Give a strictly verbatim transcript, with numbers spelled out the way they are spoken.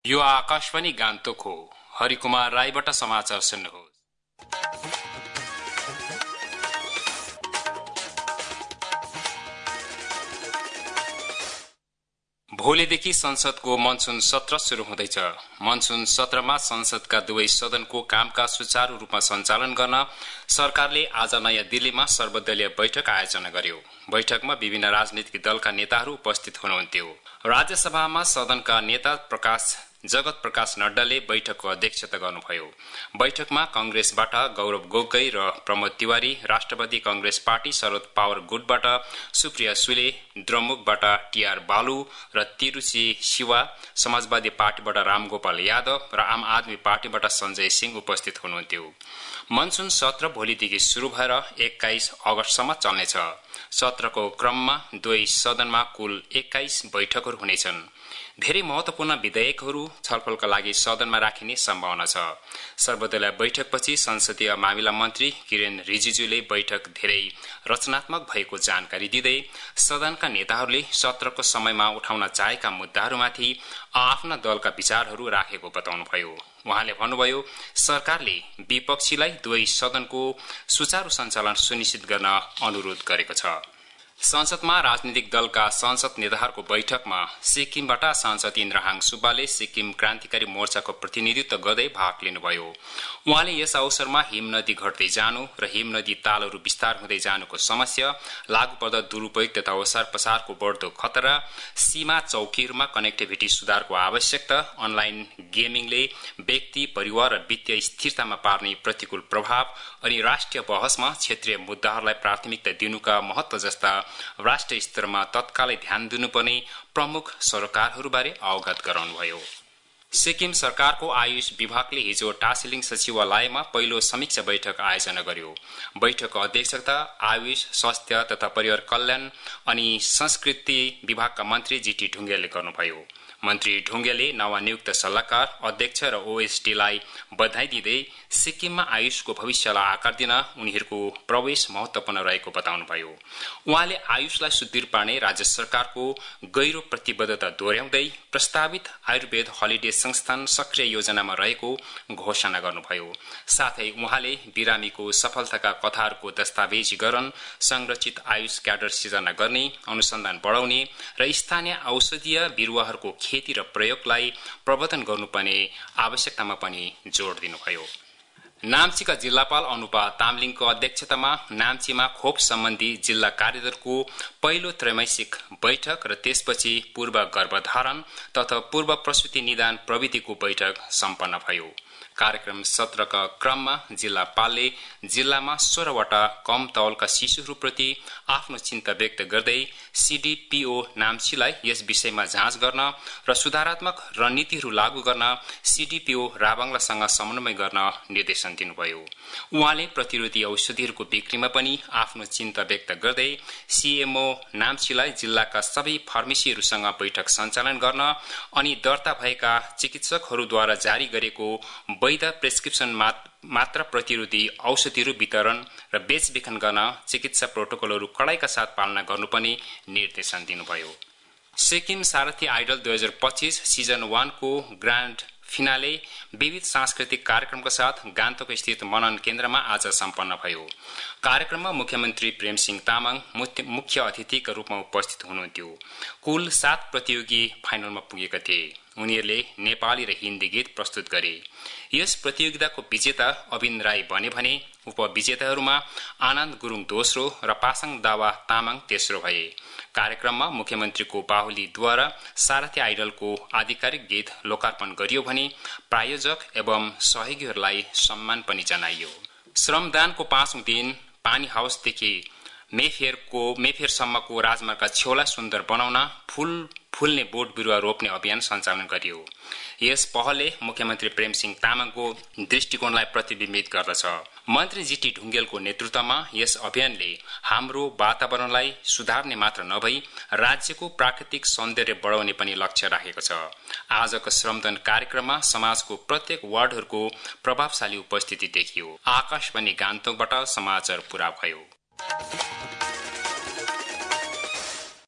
यो आकाशवाणी गान्तोक हो। हरिकुमार राईबाट समाचार सुन्नुहोस्। भोलिदेखि संसदको मनसुन सत्र शुरू हुँदैछ। मनसुन सत्रमा संसदका दुवै सदनको कामकाज सुचारू रूपमा सञ्चालन गर्न सरकारले आज नयाँ दिल्लीमा सर्वदलीय बैठक आयोजना गर्यो। बैठकमा विभिन्न राजनीतिक दलका नेताहरू उपस्थित हुनुहुन्थ्यो। राज्यसभामा सदनका नेता प्रकाश जगत प्रकाश नड्डाले बैठकको अध्यक्षता गर्नुभयो। बैठकमा कांग्रेसबाट गौरव गोगोई र प्रमोद तिवारी, राष्ट्रवादी कांग्रेस पार्टी शरद पावर गुटबाट सुप्रिया सुले, द्रमुकबाट टीआर बालु र तिरुची शिवा, समाजवादी पार्टीबाट रामगोपाल यादव र आम आदमी पार्टीबाट संजय सिंह उपस्थित हुनुहुन्थ्यो। मनसुन सत्र भोलिदेखि शुरू भएर एक्काइस अगस्तसम्म चल्नेछ। सत्रको क्रममा दुवै सदनमा कुल एक्काइस बैठकहरू हुनेछन्। धेरै महत्वपूर्ण विधेयकहरू छलफलका लागि सदनमा राखिने सम्भावना छ। सर्वदलीय बैठकपछि संसदीय मामिला मन्त्री किरेन रिजिजुले बैठक धेरै रचनात्मक भएको जानकारी दिँदै सदनका नेताहरूले सत्रको समयमा उठाउन चाहेका मुद्दाहरूमाथि आफ्ना दलका विचारहरू राखेको बताउनुभयो। उहाँले भन्नुभयो, सरकारले विपक्षीलाई दुवै सदनको सुचारू सञ्चालन सुनिश्चित गर्न अनुरोध गरेको छ। संसदमा राजनीतिक दलका संसद नेताहरूको बैठकमा सिक्किमबाट सांसद इन्द्रहाङ सुब्बाले सिक्किम क्रान्तिकारी मोर्चाको प्रतिनिधित्व गर्दै भाग लिनुभयो। उहाँले यस अवसरमा हिमनदी घट्दै जानु र हिमनदी तालहरू विस्तार हुँदै जानुको समस्या, लागू पर्दा दुरूपयोग तथा ओसार पसारको बढ्दो खतरा, सीमा चौकीहरूमा कनेक्टिभिटी सुधारको आवश्यकता, अनलाइन गेमिङले व्यक्ति, परिवार र वित्तीय स्थिरतामा पार्ने प्रतिकूल प्रभाव अनि राष्ट्रिय बहसमा क्षेत्रीय मुद्दाहरूलाई प्राथमिकता दिनुका महत्व जस्ता राष्ट्रिय स्तरमा तत्कालै ध्यान दिनुपर्ने प्रमुख सरकारहरूबारे अवगत गराउनुभयो। सिक्किम सरकारको आयुष विभागले हिजो टासिलिङ सचिवालयमा पहिलो समीक्षा बैठक आयोजना गर्यो। बैठकको अध्यक्षता आयुष, स्वास्थ्य तथा परिवार कल्याण अनि संस्कृति विभागका मन्त्री जीटी ढुङ्गेलले गर्नुभयो। मन्त्री ढुङ्गेलले नवनियुक्त सल्लाहकार, अध्यक्ष र ओएसडीलाई बधाई दिँदै सिक्किममा आयुषको भविष्यलाई आकार दिन उनीहरूको प्रवेश महत्वपूर्ण रहेको बताउनुभयो। उहाँले आयुषलाई सुदृढ पार्ने राज्य सरकारको गहिरो प्रतिबद्धता दोहोर्याउँदै प्रस्तावित आयुर्वेद हलिडे संस्थान सक्रिय योजनामा रहेको घोषणा गर्नुभयो। साथै उहाँले बिरामीको सफलताका कथाहरूको दस्तावेजीकरण, संरक्षित आयुष क्याडर सिर्जना गर्ने, अनुसन्धान बढाउने र स्थानीय औषधीय बिरुवाहरूको खेती र प्रयोगलाई प्रवर्धन गर्नुपर्ने आवश्यकतामा पनि जोड़ दिनुभयो। नाम्चीका जिल्लापाल अनुपा तामलिङको अध्यक्षतामा नाम्चीमा खोप सम्बन्धी जिल्ला कार्यदलको पहिलो त्रैमासिक बैठक र त्यसपछि पूर्व गर्भधारण तथा पूर्व प्रसूति निदान प्रविधिको बैठक सम्पन्न भयो। कार्यक्रम सत्रका क्रममा जिल्लापालले जिल्लामा सोह्रवटा कम तौलका शिशुहरूप्रति आफ्नो चिन्ता व्यक्त गर्दै सीडीपीओ नाम्चीलाई यस विषयमा जाँच गर्न र सुधारात्मक रणनीतिहरू लागू गर्न सीडीपीओ राबाङलासँग समन्वय गर्न निर्देशन दिनुभयो। उहाँले प्रतिरोधी औषधिहरूको बिक्रीमा पनि आफ्नो चिन्ता व्यक्त गर्दै सीएमओ नाम्चीलाई जिल्लाका सबै फार्मेसीहरूसँग बैठक सञ्चालन गर्न अनि दर्ता भएका चिकित्सकहरूद्वारा जारी गरेको वैध प्रेस्क्रिप्सन मात्र प्रतिरोधी औषधिहरू वितरण र बेचबिखन गर्न चिकित्सा प्रोटोकलहरू कडाइका साथ पालना गर्नुपर्ने निर्देशन दिनुभयो। सिक्किम सारथी आइडल दुई हजार पच्चीस सिजन वानको ग्रान्ड फिनाले विविध सांस्कृतिक कार्यक्रमका साथ गान्तोक स्थित मनन केन्द्रमा आज सम्पन्न भयो। कार्यक्रममा मुख्यमन्त्री प्रेमसिंह तामाङ मुख्य अतिथिका रूपमा उपस्थित हुनुहुन्थ्यो। कुल सात प्रतियोगी फाइनलमा पुगेका थिए। उनीहरूले नेपाली र हिन्दी गीत प्रस्तुत गरे। यस प्रतियोगिताको विजेता अविन राई बने भने उपविजेताहरूमा आनन्द गुरुङ दोस्रो र पासाङ दावा तामाङ तेस्रो भए। कार्यक्रममा मुख्यमन्त्रीको बाहुलीद्वारा सारथी आइडलको आधिकारिक गीत लोकार्पण गरियो भने प्रायोजक एवं सहयोगीहरूलाई सम्मान पनि जनाइयो। श्रमदानको पाँचौं दिन पानी हाउसदेखि मेफेयरको मेफेयरसम्मको राजमार्गका छेउलाई सुन्दर बनाउन फूल फुल्ने बोट बिरुवा रोप्ने अभियान सञ्चालन गरियो। यस पहलले मुख्यमन्त्री प्रेमसिंह तामाङको दृष्टिकोणलाई प्रतिबिम्बित गर्दछ। मन्त्री जीटी ढुङ्गेलको नेतृत्वमा यस अभियानले हाम्रो वातावरणलाई सुधार्ने मात्र नभई राज्यको प्राकृतिक सौन्दर्य बढाउने पनि लक्ष्य राखेको छ। आजको श्रमदान कार्यक्रममा समाजको प्रत्येक वार्डहरूको प्रभावशाली उपस्थिति देखियो। आकाशवाणी गान्तोकबाट समाचार पूरा भयो।